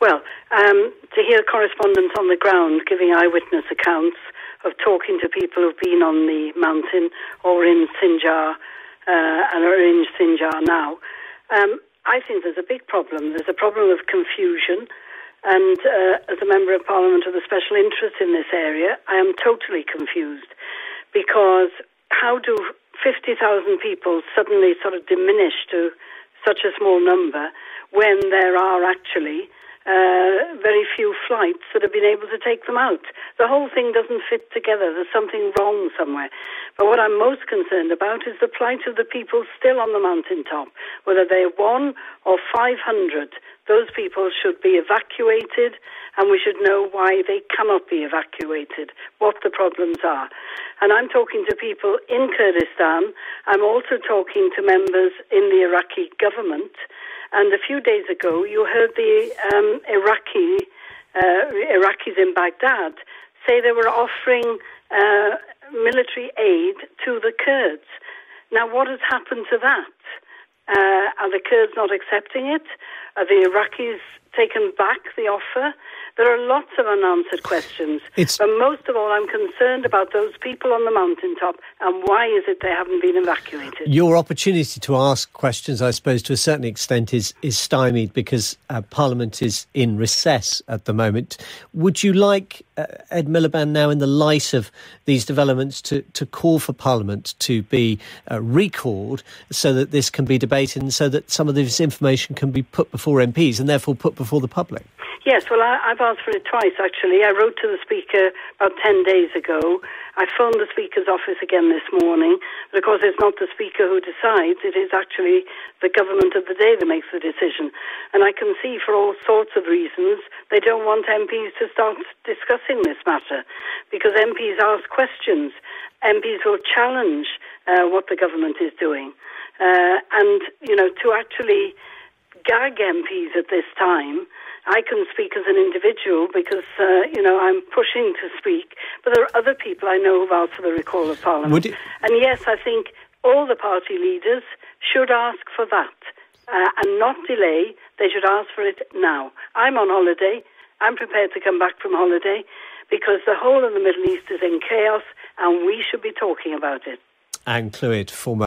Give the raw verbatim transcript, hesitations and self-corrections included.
Well, um, to hear correspondents on the ground giving eyewitness accounts of talking to people who've been on the mountain or in Sinjar uh, and are in Sinjar now, um, I think there's a big problem. There's a problem of confusion. And uh, as a Member of Parliament of the special interest in this area, I am totally confused because how do fifty thousand people suddenly sort of diminish to such a small number when there are actually uh, very few flights that have been able to take them out? The whole thing doesn't fit together. There's something wrong somewhere. But what I'm most concerned about is the plight of the people still on the mountaintop, whether they're one or five hundred. Those people should be evacuated, and we should know why they cannot be evacuated, what the problems are. And I'm talking to people in Kurdistan. I'm also talking to members in the Iraqi government. And a few days ago, you heard the um, Iraqi uh, Iraqis in Baghdad say they were offering uh, military aid to the Kurds. Now, what has happened to that? Uh, are the Kurds not accepting it? Are the Iraqis taken back the offer? There are lots of unanswered questions. It's... But most of all, I'm concerned about those people on the mountaintop and why is it they haven't been evacuated. Your opportunity to ask questions, I suppose, to a certain extent is, is stymied because uh, Parliament is in recess at the moment. Would you like, uh, Ed Miliband, now in the light of these developments, to, to call for Parliament to be uh, recalled so that this can be debated and so that some of this information can be put before M Ps and therefore put before the public? Yes, well, I, I've asked for it twice, actually. I wrote to the Speaker about ten days ago. I phoned the Speaker's office again this morning. But of course, it's not the Speaker who decides. It is actually the government of the day that makes the decision. And I can see for all sorts of reasons they don't want M Ps to start discussing this matter because M Ps ask questions. M Ps will challenge uh, what the government is doing. Uh, and, you know, to actually gag M Ps at this time, I can speak as an individual because, uh, you know, I'm pushing to speak. But there are other people I know who've asked for the recall of Parliament. It... And yes, I think all the party leaders should ask for that uh, and not delay. They should ask for it now. I'm on holiday. I'm prepared to come back from holiday because the whole of the Middle East is in chaos and we should be talking about it. Anne Clwyd, former